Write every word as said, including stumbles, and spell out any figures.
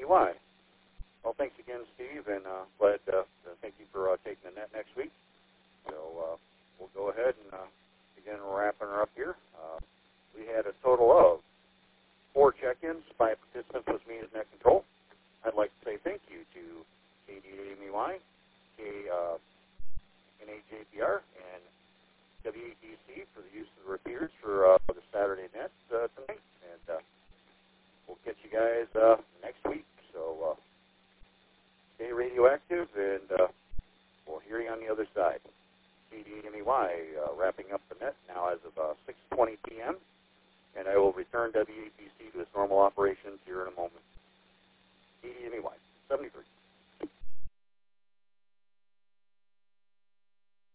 Y. Well, thanks again, Steve, and uh, glad uh, thank you for uh, taking the net next week. So uh, we'll go ahead and uh, begin wrapping her up here. Uh, we had a total of four check-ins. Five participants was me as net control. I'd like to say thank you to K D A M E Y, K, uh, N H J P R, and W A T C for the use of the repeaters for uh, the Saturday net uh, tonight. And uh, we'll catch you guys uh, next week. So uh, stay radioactive, and uh, we'll hear you on the other side. K D A M E Y uh, wrapping up the net now as of uh, six twenty p m, and I will return W A T C to its normal operation.